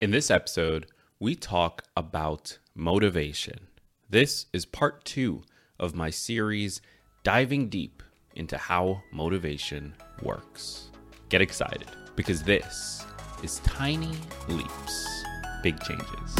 In this episode, we talk about motivation. This is part 2 of my series diving deep into how motivation works. Get excited because this is Tiny Leaps, Big Changes.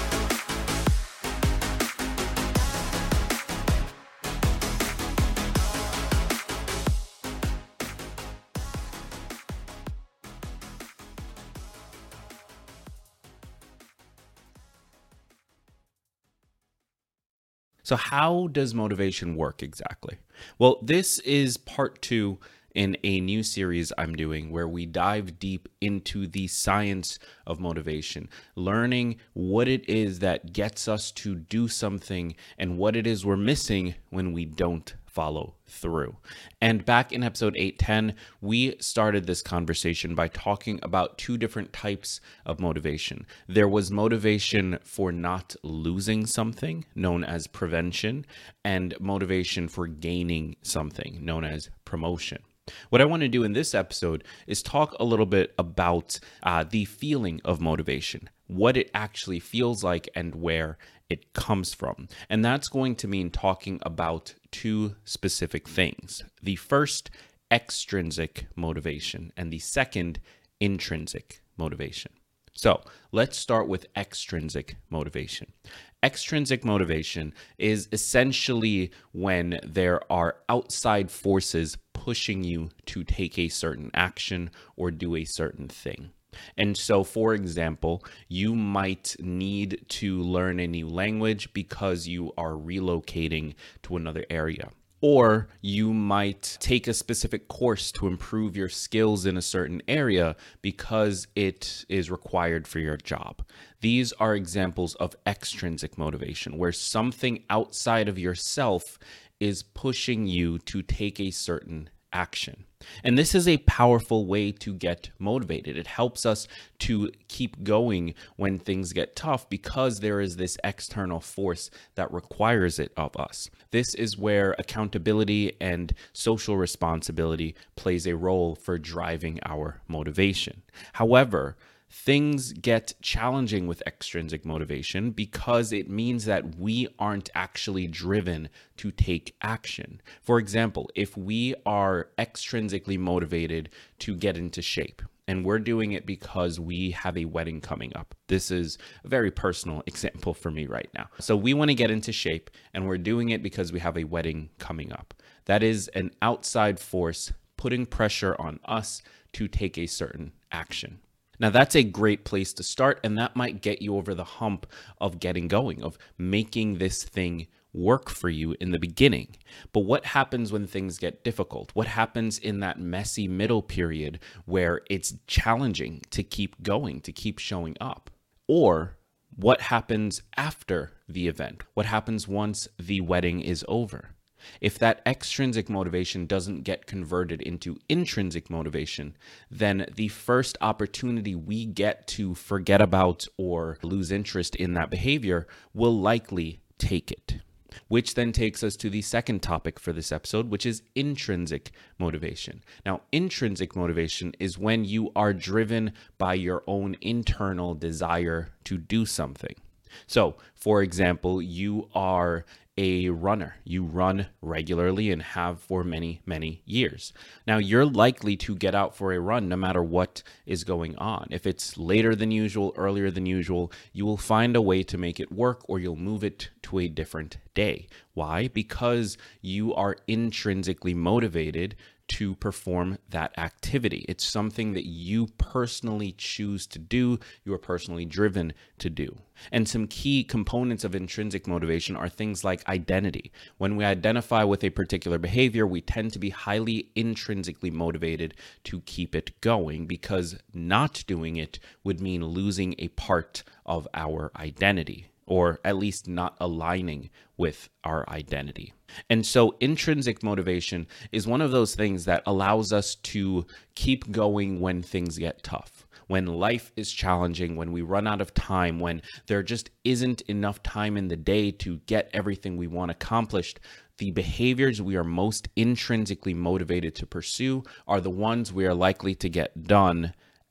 So how does motivation work exactly? Well, this is part 2 in a new series I'm doing where we dive deep into the science of motivation, learning what it is that gets us to do something and what it is we're missing when we don't follow through. And back in episode 810, we started this conversation by talking about 2 different types of motivation. There was motivation for not losing something, known as prevention, and motivation for gaining something, known as promotion. What I want to do in this episode is talk a little bit about the feeling of motivation, what it actually feels like and where it comes from. And that's going to mean talking about 2 specific things. The first, extrinsic motivation, and the second, intrinsic motivation. So let's start with extrinsic motivation. Extrinsic motivation is essentially when there are outside forces pushing you to take a certain action or do a certain thing. And so, for example, you might need to learn a new language because you are relocating to another area. Or you might take a specific course to improve your skills in a certain area because it is required for your job. These are examples of extrinsic motivation, where something outside of yourself is pushing you to take a certain action. And this is a powerful way to get motivated. It helps us to keep going when things get tough because there is this external force that requires it of us. This is where accountability and social responsibility plays a role for driving our motivation. However, things get challenging with extrinsic motivation because it means that we aren't actually driven to take action. For example, if we are extrinsically motivated to get into shape, and we're doing it because we have a wedding coming up. This is a very personal example for me right now. So we want to get into shape, and we're doing it because we have a wedding coming up. That is an outside force putting pressure on us to take a certain action. Now, that's a great place to start, and that might get you over the hump of getting going, of making this thing work for you in the beginning. But what happens when things get difficult? What happens in that messy middle period where it's challenging to keep going, to keep showing up? Or what happens after the event? What happens once the wedding is over? If that extrinsic motivation doesn't get converted into intrinsic motivation, then the first opportunity we get to forget about or lose interest in that behavior will likely take it. Which then takes us to the second topic for this episode, which is intrinsic motivation. Now, intrinsic motivation is when you are driven by your own internal desire to do something. So, for example, you are a runner. You run regularly and have for many, many years. Now, you're likely to get out for a run no matter what is going on. If it's later than usual, earlier than usual, you will find a way to make it work or you'll move it to a different day. Why? Because you are intrinsically motivated to perform that activity. It's something that you personally choose to do, you are personally driven to do. And some key components of intrinsic motivation are things like identity. When we identify with a particular behavior, we tend to be highly intrinsically motivated to keep it going because not doing it would mean losing a part of our identity, or at least not aligning with our identity. And so intrinsic motivation is one of those things that allows us to keep going when things get tough, when life is challenging, when we run out of time, when there just isn't enough time in the day to get everything we want accomplished. The behaviors we are most intrinsically motivated to pursue are the ones we are likely to get done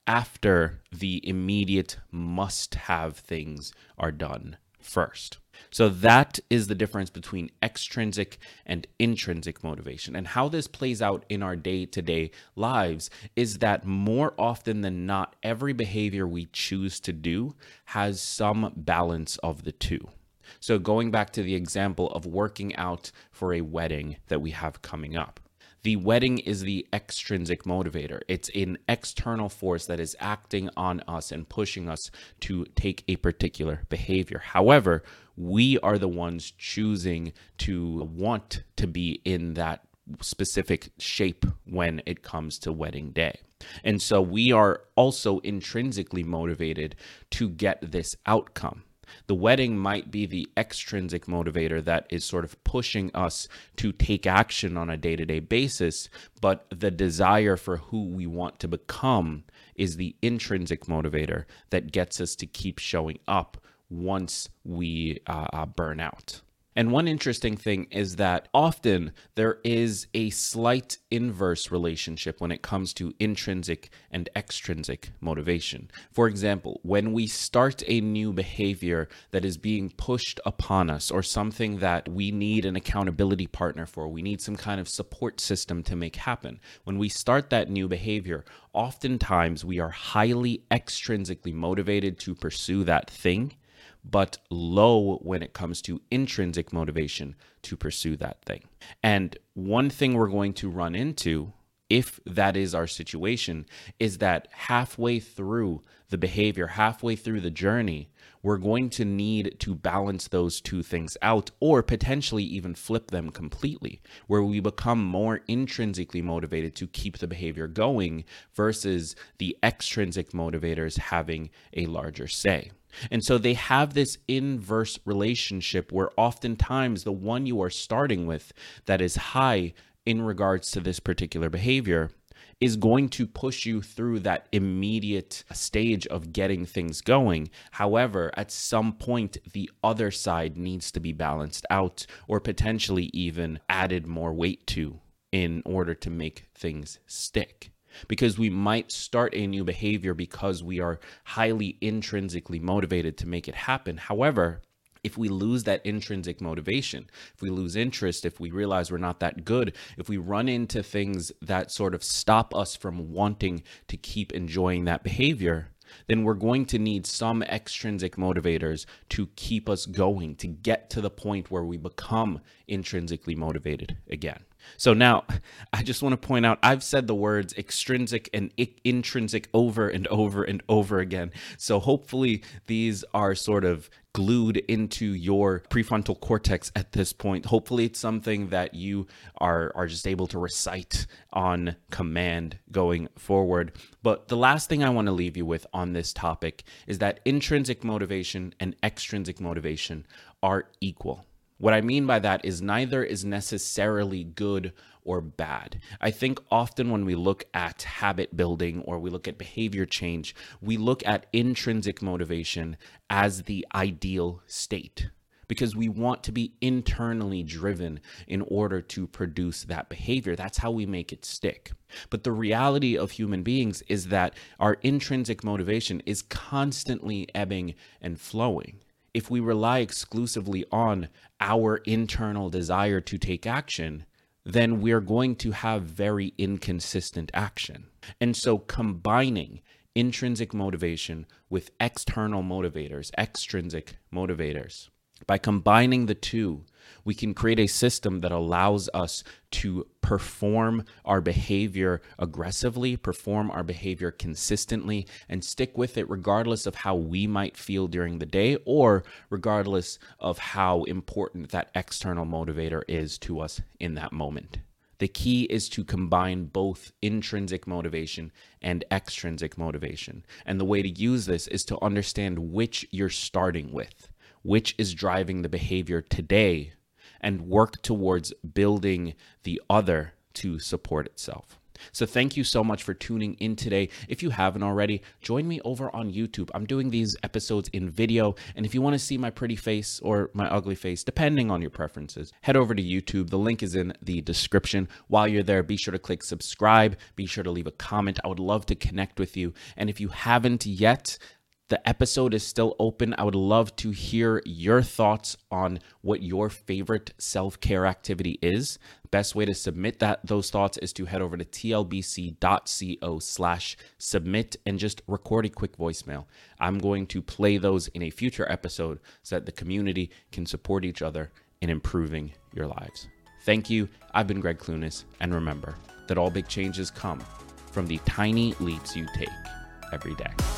after the immediate must-have things are done first. So that is the difference between extrinsic and intrinsic motivation. And how this plays out in our day-to-day lives is that more often than not, every behavior we choose to do has some balance of the two. So going back to the example of working out for a wedding that we have coming up. The wedding is the extrinsic motivator. It's an external force that is acting on us and pushing us to take a particular behavior. However, we are the ones choosing to want to be in that specific shape when it comes to wedding day. And so we are also intrinsically motivated to get this outcome. The wedding might be the extrinsic motivator that is sort of pushing us to take action on a day-to-day basis, but the desire for who we want to become is the intrinsic motivator that gets us to keep showing up once we burn out. And one interesting thing is that often there is a slight inverse relationship when it comes to intrinsic and extrinsic motivation. For example, when we start a new behavior that is being pushed upon us, or something that we need an accountability partner for, we need some kind of support system to make happen. When we start that new behavior, oftentimes we are highly extrinsically motivated to pursue that thing, but low when it comes to intrinsic motivation to pursue that thing. And one thing we're going to run into, if that is our situation, is that halfway through the behavior, halfway through the journey, we're going to need to balance those two things out, or potentially even flip them completely, where we become more intrinsically motivated to keep the behavior going versus the extrinsic motivators having a larger say. And so they have this inverse relationship where oftentimes the one you are starting with that is high in regards to this particular behavior is going to push you through that immediate stage of getting things going. However, at some point, the other side needs to be balanced out, or potentially even added more weight to, in order to make things stick. Because we might start a new behavior because we are highly intrinsically motivated to make it happen. However, if we lose that intrinsic motivation, if we lose interest, if we realize we're not that good, if we run into things that sort of stop us from wanting to keep enjoying that behavior, then we're going to need some extrinsic motivators to keep us going, to get to the point where we become intrinsically motivated again. So now, I just want to point out, I've said the words extrinsic and intrinsic over and over and over again. So hopefully these are sort of glued into your prefrontal cortex at this point. Hopefully it's something that you are just able to recite on command going forward. But the last thing I want to leave you with on this topic is that intrinsic motivation and extrinsic motivation are equal. What I mean by that is neither is necessarily good or bad. I think often when we look at habit building or we look at behavior change, we look at intrinsic motivation as the ideal state, because we want to be internally driven in order to produce that behavior. That's how we make it stick. But the reality of human beings is that our intrinsic motivation is constantly ebbing and flowing. If we rely exclusively on our internal desire to take action, then we're going to have very inconsistent action. And so combining intrinsic motivation with external motivators, extrinsic motivators, by combining the two, we can create a system that allows us to perform our behavior aggressively, perform our behavior consistently, and stick with it regardless of how we might feel during the day, or regardless of how important that external motivator is to us in that moment. The key is to combine both intrinsic motivation and extrinsic motivation. And the way to use this is to understand which you're starting with, which is driving the behavior today, and work towards building the other to support itself. So thank you so much for tuning in today. If you haven't already, join me over on YouTube. I'm doing these episodes in video, and if you want to see my pretty face or my ugly face, depending on your preferences, head over to YouTube. The link is in the description. While you're there, be sure to click subscribe. Be sure to leave a comment. I would love to connect with you. And if you haven't yet, the episode is still open. I would love to hear your thoughts on what your favorite self-care activity is. Best way to submit those thoughts is to head over to tlbc.co/submit and just record a quick voicemail. I'm going to play those in a future episode so that the community can support each other in improving your lives. Thank you. I've been Greg Clunis, and remember that all big changes come from the tiny leaps you take every day.